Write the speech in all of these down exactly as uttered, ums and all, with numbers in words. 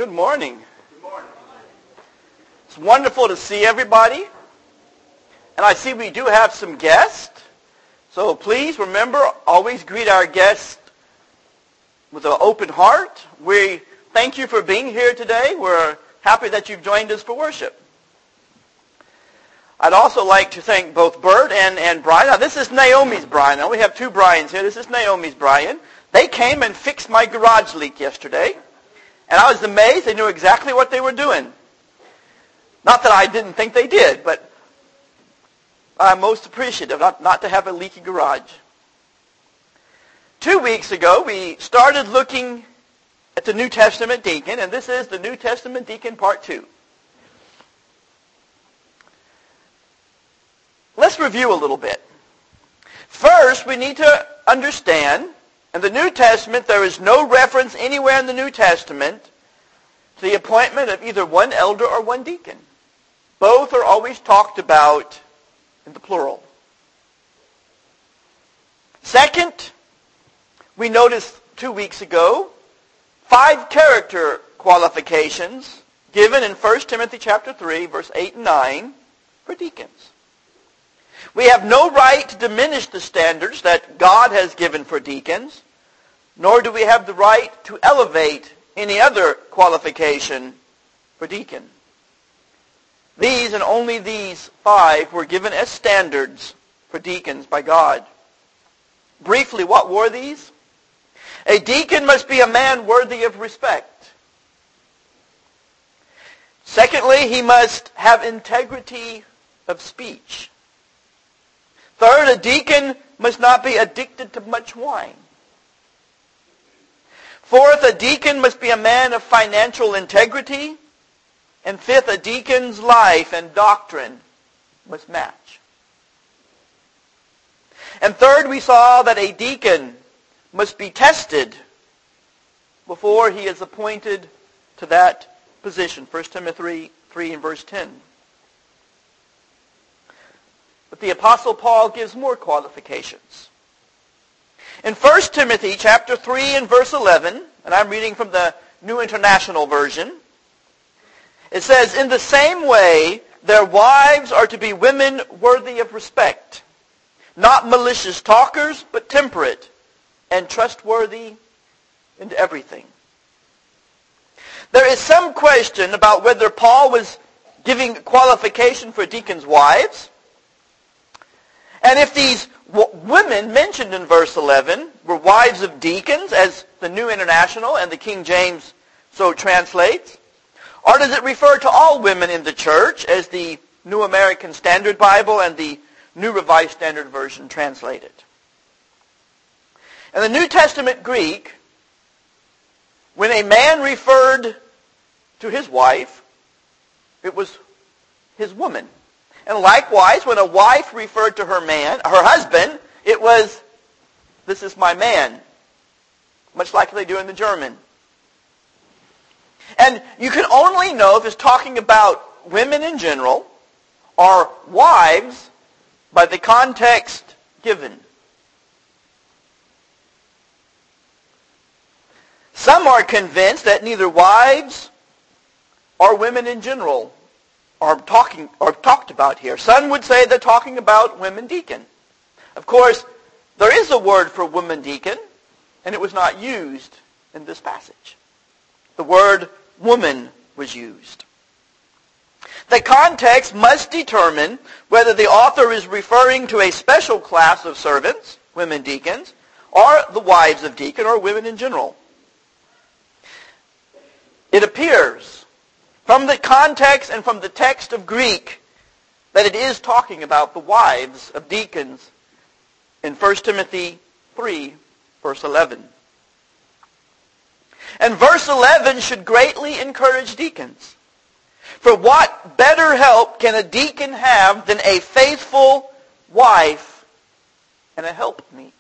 Good morning. Good morning. It's wonderful to see everybody. And I see we do have some guests. So please remember, always greet our guests with an open heart. We thank you for being here today. We're happy that you've joined us for worship. I'd also like to thank both Bert and, and Brian. Now, this is Naomi's Brian. Now, we have two Brians here. This is Naomi's Brian. They came and fixed my garage leak yesterday. And I was amazed. They knew exactly what they were doing. Not that I didn't think they did, but I'm most appreciative not, not to have a leaky garage. Two weeks ago, we started looking at the New Testament deacon, and this is the New Testament deacon part two. Let's review a little bit. First, we need to understand, in the New Testament, there is no reference anywhere in the New Testament to the appointment of either one elder or one deacon. Both are always talked about in the plural. Second, we noticed two weeks ago five character qualifications given in First Timothy chapter three, verse eight and nine for deacons. We have no right to diminish the standards that God has given for deacons, nor do we have the right to elevate any other qualification for deacon. These and only these five were given as standards for deacons by God. Briefly, what were these? A deacon must be a man worthy of respect. Secondly, he must have integrity of speech. Third, a deacon must not be addicted to much wine. Fourth, a deacon must be a man of financial integrity. And fifth, a deacon's life and doctrine must match. And third, we saw that a deacon must be tested before he is appointed to that position. First Timothy three and verse ten. But the Apostle Paul gives more qualifications. In First Timothy chapter three and verse eleven, and I'm reading from the New International Version, it says, "In the same way, their wives are to be women worthy of respect, not malicious talkers, but temperate and trustworthy in everything." There is some question about whether Paul was giving qualification for deacons' wives. And if these w- women mentioned in verse eleven were wives of deacons, as the New International and the King James so translates, or does it refer to all women in the church, as the New American Standard Bible and the New Revised Standard Version translate it? In the New Testament Greek, when a man referred to his wife, it was his woman. And likewise, when a wife referred to her man, her husband, it was, "This is my man," much like they do in the German. And you can only know if it's talking about women in general or wives by the context given. Some are convinced that neither wives or women in general are talking are talked about here. Some would say they're talking about women deacon. Of course, there is a word for woman deacon, and it was not used in this passage. The word woman was used. The context must determine whether the author is referring to a special class of servants, women deacons, or the wives of deacon, or women in general. It appears from the context and from the text of Greek that it is talking about the wives of deacons in First Timothy three, verse eleven. And verse eleven should greatly encourage deacons. For what better help can a deacon have than a faithful wife and a helpmeet?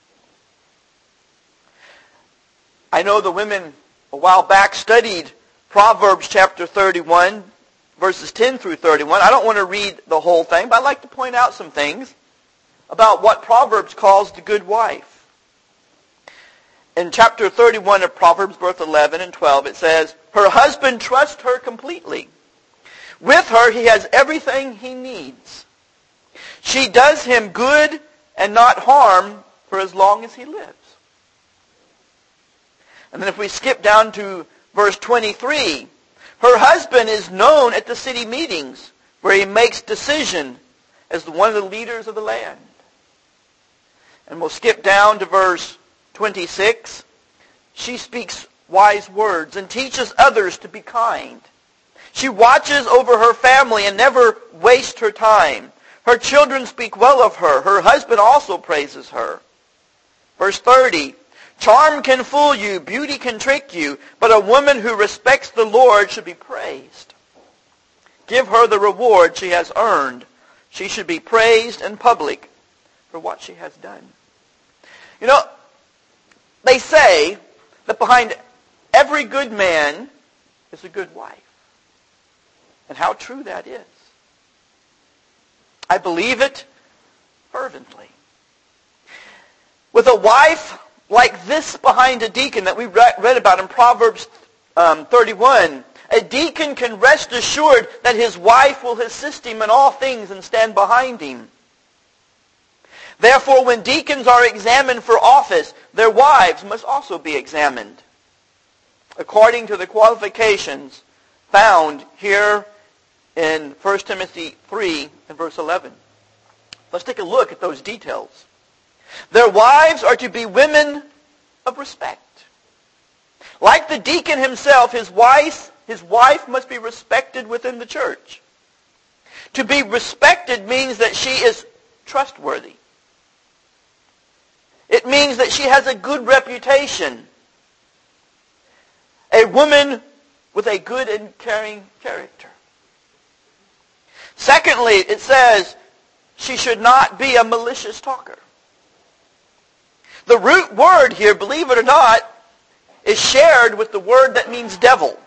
I know the women a while back studied Proverbs chapter thirty-one, verses ten through thirty-one. I don't want to read the whole thing, but I'd like to point out some things about what Proverbs calls the good wife. in chapter thirty-one of Proverbs, verse eleven and twelve, it says, her husband trusts her completely. With her he has everything he needs. She does him good and not harm for as long as he lives. And then if we skip down to verse twenty-three, her husband is known at the city meetings where he makes decision as one of the leaders of the land. And we'll skip down to verse twenty-six. She speaks wise words and teaches others to be kind. She watches over her family and never wastes her time. Her children speak well of her. Her husband also praises her. Verse thirty, charm can fool you, beauty can trick you, but a woman who respects the Lord should be praised. Give her the reward she has earned. She should be praised in public for what she has done. You know, they say that behind every good man is a good wife. And how true that is. I believe it fervently. With a wife like this behind a deacon that we read about in Proverbs um, thirty-one, a deacon can rest assured that his wife will assist him in all things and stand behind him. Therefore, when deacons are examined for office, their wives must also be examined, according to the qualifications found here in First Timothy three and verse eleven. Let's take a look at those details. Their wives are to be women of respect. Like the deacon himself, his wife, his wife must be respected within the church. To be respected means that she is trustworthy. It means that she has a good reputation. A woman with a good and caring character. Secondly, it says she should not be a malicious talker. The root word here, believe it or not, is shared with the word that means devil.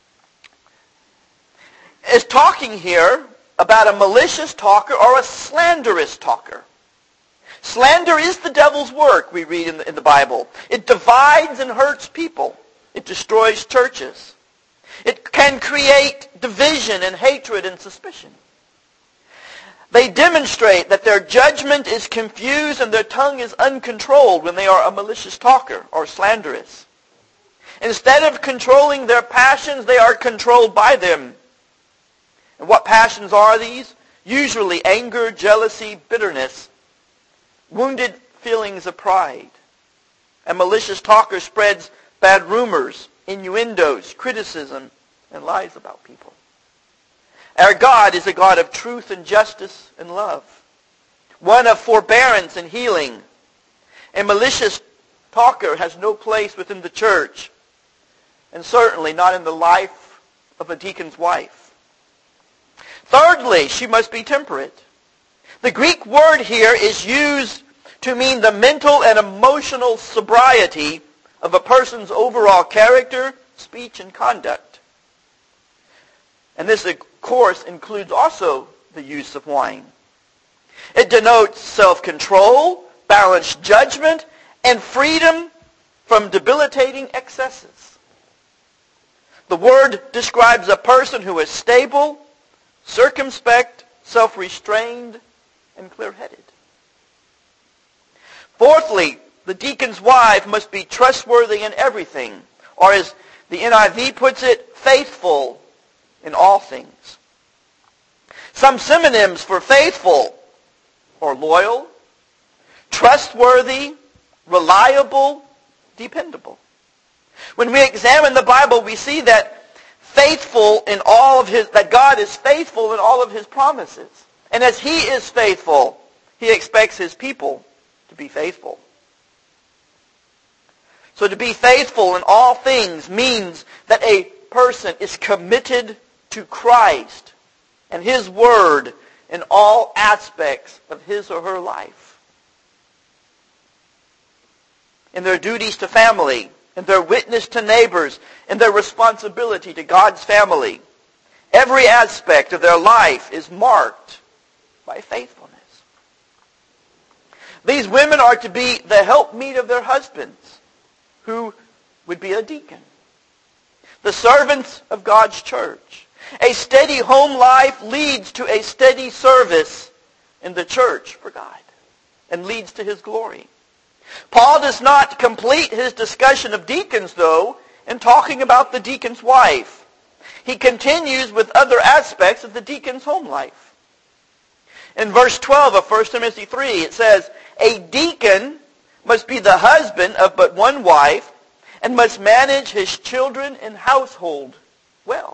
It's talking here about a malicious talker or a slanderous talker. Slander is the devil's work, we read in the, in the Bible. It divides and hurts people. It destroys churches. It can create division and hatred and suspicion. They demonstrate that their judgment is confused and their tongue is uncontrolled when they are a malicious talker or slanderous. Instead of controlling their passions, they are controlled by them. And what passions are these? Usually anger, jealousy, bitterness, wounded feelings of pride. A malicious talker spreads bad rumors, innuendos, criticism, and lies about people. Our God is a God of truth and justice and love. One of forbearance and healing. A malicious talker has no place within the church, and certainly not in the life of a deacon's wife. Thirdly, she must be temperate. The Greek word here is used to mean the mental and emotional sobriety of a person's overall character, speech, and conduct. And this, of course, includes also the use of wine. It denotes self-control, balanced judgment, and freedom from debilitating excesses. The word describes a person who is stable, circumspect, self-restrained, and clear-headed. Fourthly, the deacon's wife must be trustworthy in everything, or as the N I V puts it, faithful in all things. Some synonyms for faithful are loyal, trustworthy, reliable, dependable. When we examine the Bible, we see that faithful in all of his, that God is faithful in all of his promises. And as he is faithful, he expects his people to be faithful. So to be faithful in all things means that a person is committed to Christ and his word in all aspects of his or her life. In their duties to family, in their witness to neighbors, in their responsibility to God's family. Every aspect of their life is marked by faithfulness. These women are to be the helpmeet of their husbands. who would be a deacon. The servants of God's church. A steady home life leads to a steady service in the church for God and leads to his glory. Paul does not complete his discussion of deacons, though, in talking about the deacon's wife. He continues with other aspects of the deacon's home life. In verse twelve of First Timothy three, it says, "A deacon must be the husband of but one wife and must manage his children and household well."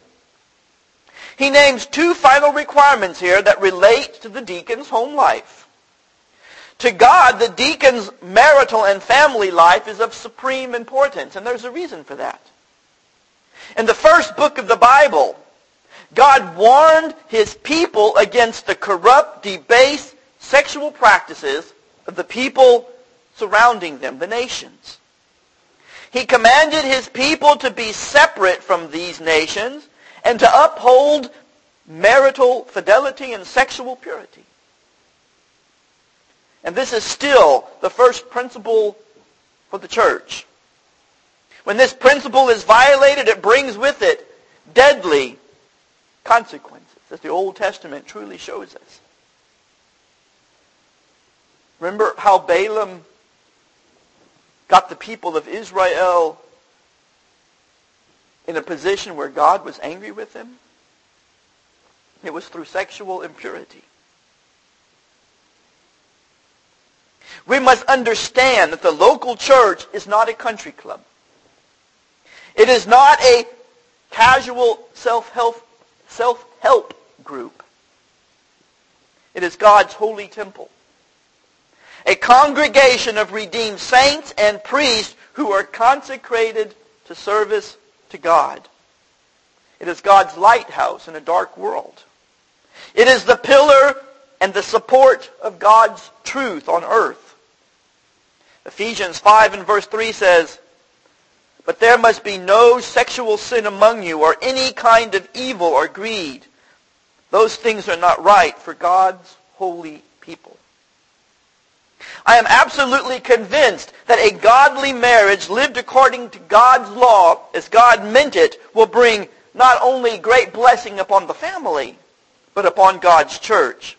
He names two final requirements here that relate to the deacon's home life. To God, the deacon's marital and family life is of supreme importance, and there's a reason for that. In the first book of the Bible, God warned his people against the corrupt, debased sexual practices of the people surrounding them, the nations. He commanded his people to be separate from these nations and to uphold marital fidelity and sexual purity. And this is still the first principle for the church. When this principle is violated, it brings with it deadly consequences, as the Old Testament truly shows us. Remember how Balaam got the people of Israel in a position where God was angry with them? It was through sexual impurity. We must understand that the local church is not a country club. It is not a casual self-help, self-help group. It is God's holy temple. A congregation of redeemed saints and priests who are consecrated to service to God. It is God's lighthouse in a dark world. It is the pillar and the support of God's truth on earth. Ephesians five and verse three says, "But there must be no sexual sin among you, or any kind of evil or greed. Those things are not right for God's holy people." I am absolutely convinced that a godly marriage lived according to God's law, as God meant it, will bring not only great blessing upon the family, but upon God's church.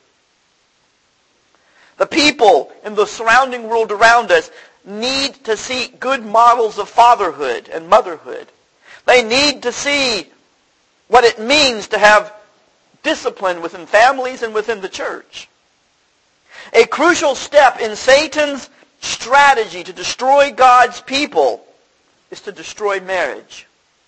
The people in the surrounding world around us need to see good models of fatherhood and motherhood. They need to see what it means to have discipline within families and within the church. A crucial step in Satan's strategy to destroy God's people is to destroy marriage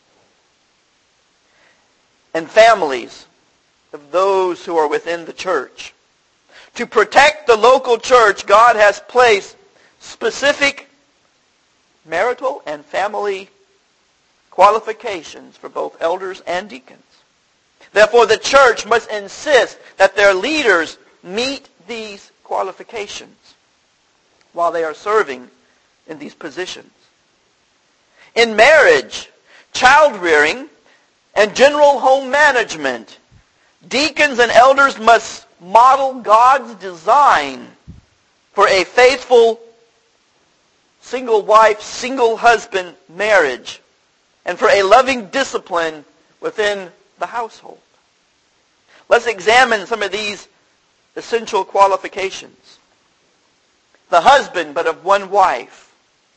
and families of those who are within the church. To protect the local church, God has placed specific marital and family qualifications for both elders and deacons. Therefore, the church must insist that their leaders meet these qualifications while they are serving in these positions. In marriage, child-rearing, and general home management, deacons and elders must model God's design for a faithful single wife, single husband marriage, and for a loving discipline within the household. Let's examine some of these essential qualifications. The husband, but of one wife.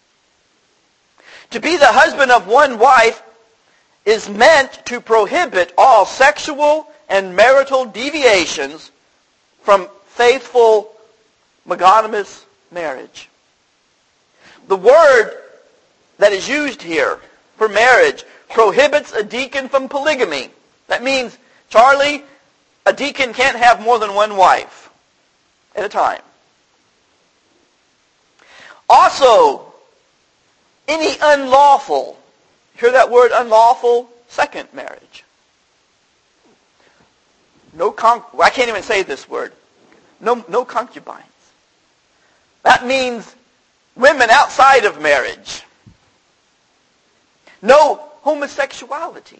To be the husband of one wife is meant to prohibit all sexual and marital deviations from faithful monogamous marriage. The word that is used here for marriage prohibits a deacon from polygamy. That means, Charlie, a deacon can't have more than one wife at a time. Also, any unlawful, hear that word unlawful? Second marriage. No con- I can't even say this word. No, no concubines. That means women outside of marriage. No homosexuality.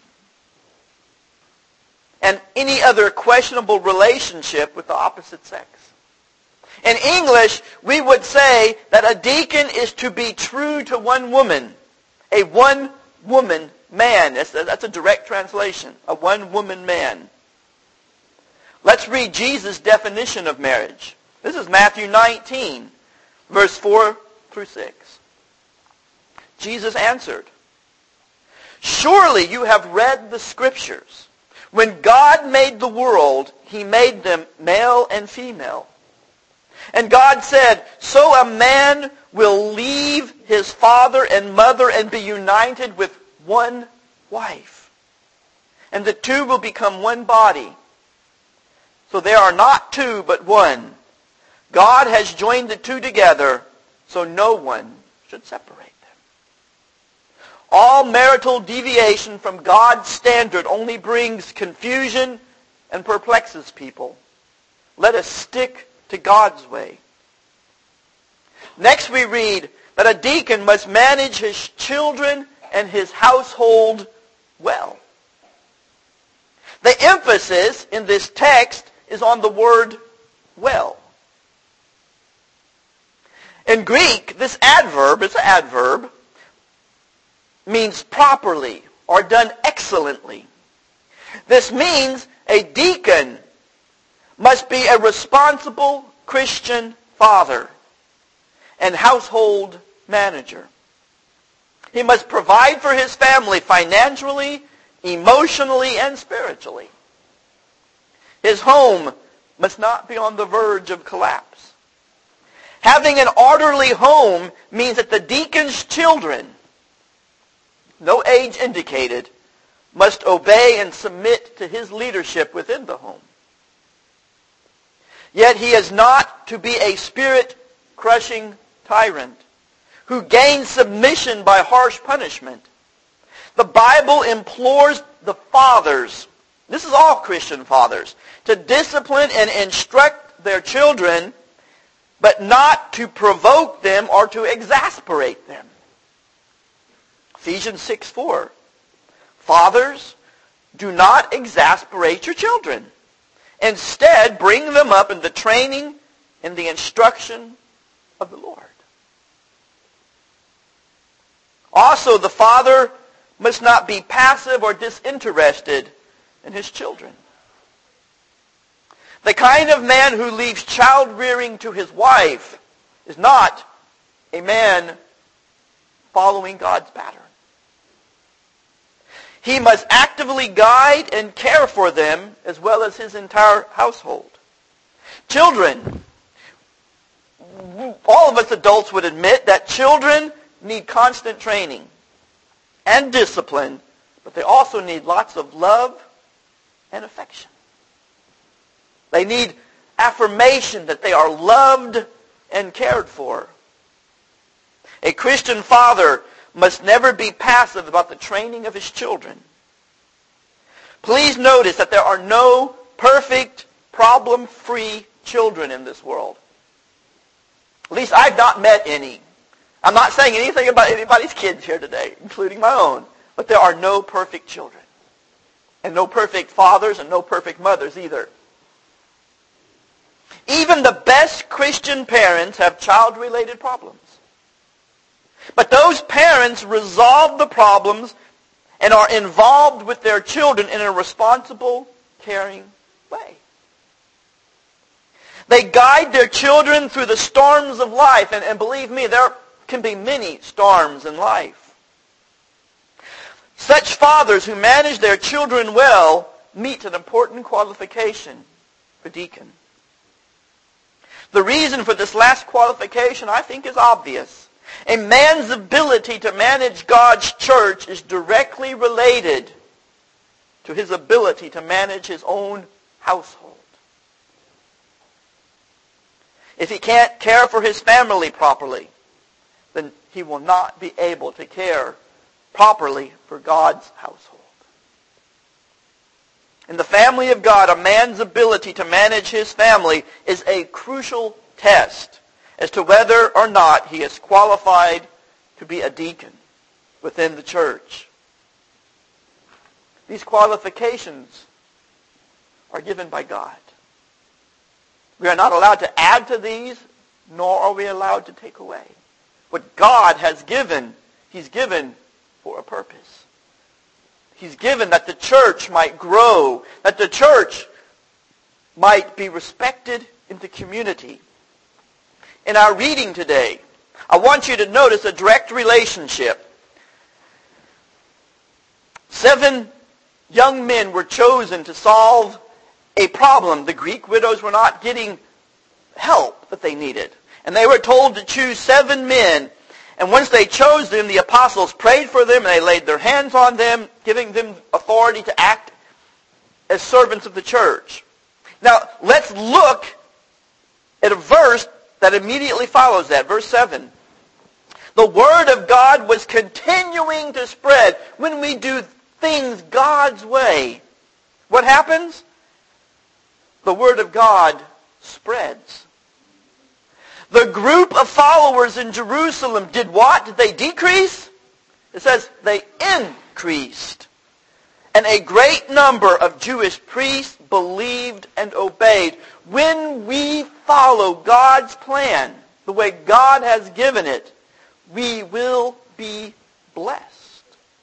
And any other questionable relationship with the opposite sex. In English, we would say that a deacon is to be true to one woman, a one-woman man. That's a, that's a direct translation, a one-woman man. Let's read Jesus' definition of marriage. This is Matthew nineteen, verse four through six. Jesus answered, "Surely you have read the Scriptures. When God made the world, He made them male and female. And God said, so a man will leave his father and mother and be united with one wife. And the two will become one body. So they are not two, but one. God has joined the two together, so no one should separate them." All marital deviation from God's standard only brings confusion and perplexes people. Let us stick to God's way. Next we read that a deacon must manage his children and his household well. The emphasis in this text is on the word well. In Greek, this adverb, it's an adverb, means properly or done excellently. This means a deacon must be a responsible Christian father and household manager. He must provide for his family financially, emotionally, and spiritually. His home must not be on the verge of collapse. Having an orderly home means that the deacon's children, no age indicated, must obey and submit to his leadership within the home. Yet he is not to be a spirit-crushing tyrant who gains submission by harsh punishment. The Bible implores the fathers, this is all Christian fathers, to discipline and instruct their children, but not to provoke them or to exasperate them. Ephesians six four. Fathers, do not exasperate your children. Instead, bring them up in the training and the instruction of the Lord. Also, the father must not be passive or disinterested in his children. The kind of man who leaves child rearing to his wife is not a man following God's pattern. He must actively guide and care for them as well as his entire household. Children, all of us adults would admit that children need constant training and discipline, but they also need lots of love and affection. They need affirmation that they are loved and cared for. A Christian father must never be passive about the training of his children. Please notice that there are no perfect, problem-free children in this world. At least I've not met any. I'm not saying anything about anybody's kids here today, including my own. But there are no perfect children. And no perfect fathers and no perfect mothers either. Even the best Christian parents have child-related problems. But those parents resolve the problems and are involved with their children in a responsible, caring way. They guide their children through the storms of life. And, and believe me, there can be many storms in life. Such fathers who manage their children well meet an important qualification for deacon. The reason for this last qualification, I think, is obvious. A man's ability to manage God's church is directly related to his ability to manage his own household. If he can't care for his family properly, then he will not be able to care properly for God's household. In the family of God, a man's ability to manage his family is a crucial test as to whether or not he is qualified to be a deacon within the church. These qualifications are given by God. We are not allowed to add to these, nor are we allowed to take away. What God has given, He's given for a purpose. He's given that the church might grow, that the church might be respected in the community. In our reading today, I want you to notice a direct relationship. Seven young men were chosen to solve a problem. The Greek widows were not getting help that they needed. And they were told to choose seven men. And once they chose them, the apostles prayed for them and they laid their hands on them, giving them authority to act as servants of the church. Now, let's look at a verse that immediately follows that. Verse seven. The Word of God was continuing to spread. When we do things God's way, what happens? The Word of God spreads. The group of followers in Jerusalem did what? Did they decrease? It says they increased. And a great number of Jewish priests believed and obeyed. When we follow God's plan, the way God has given it, we will be blessed.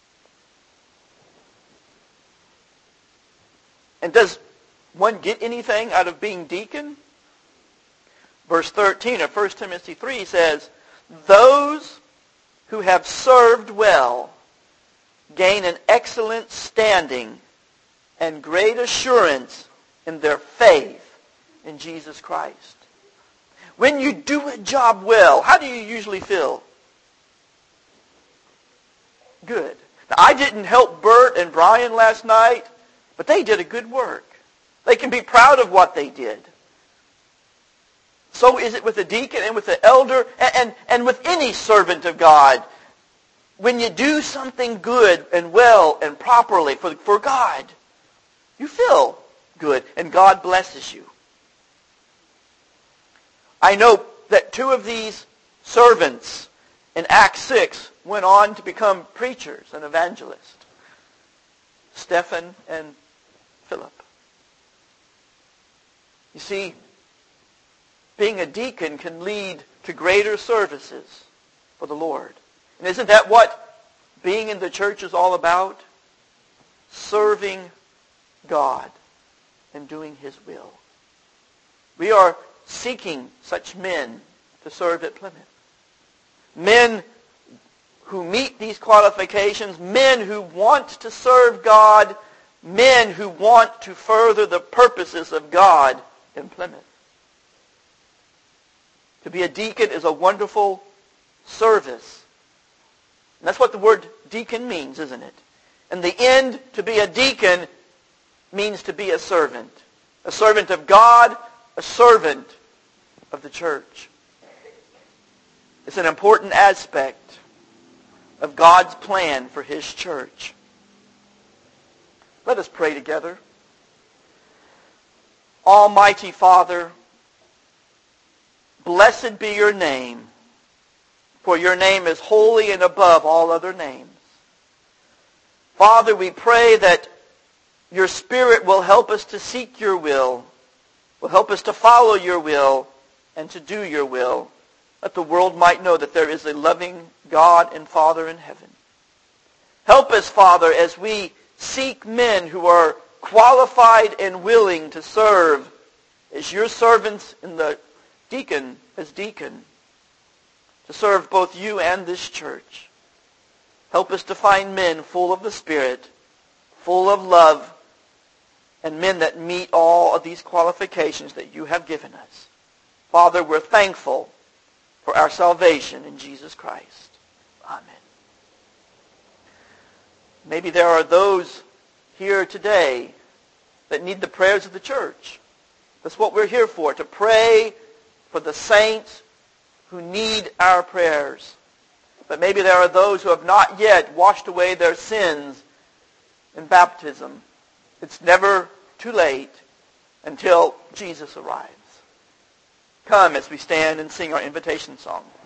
And does one get anything out of being deacon? Verse thirteen of First Timothy three says, those who have served well gain an excellent standing and great assurance in their faith in Jesus Christ. When you do a job well, how do you usually feel? Good. Now, I didn't help Bert and Brian last night, but they did a good work. They can be proud of what they did. So is it with the deacon and with the elder and, and, and with any servant of God. When you do something good and well and properly for, for God, you feel good and God blesses you. I know that two of these servants in Acts six went on to become preachers and evangelists. Stephen and Philip. You see, being a deacon can lead to greater services for the Lord. And isn't that what being in the church is all about? Serving God and doing His will. We are seeking such men to serve at Plymouth. Men who meet these qualifications, men who want to serve God, men who want to further the purposes of God in Plymouth. To be a deacon is a wonderful service. And that's what the word deacon means, isn't it? In the end, to be a deacon means to be a servant. A servant of God, a servant of the church. It's an important aspect of God's plan for His church. Let us pray together. Almighty Father, blessed be your name, for your name is holy and above all other names. Father, we pray that your Spirit will help us to seek your will, will help us to follow your will, and to do your will, that the world might know that there is a loving God and Father in heaven. Help us, Father, as we seek men who are qualified and willing to serve as your servants in the deacon as deacon, to serve both you and this church. Help us to find men full of the Spirit, full of love, and men that meet all of these qualifications that you have given us. Father, we're thankful for our salvation in Jesus Christ. Amen. Maybe there are those here today that need the prayers of the church. That's what we're here for, to pray for the saints who need our prayers. But maybe there are those who have not yet washed away their sins in baptism. It's never too late until Jesus arrives. Come as we stand and sing our invitation song.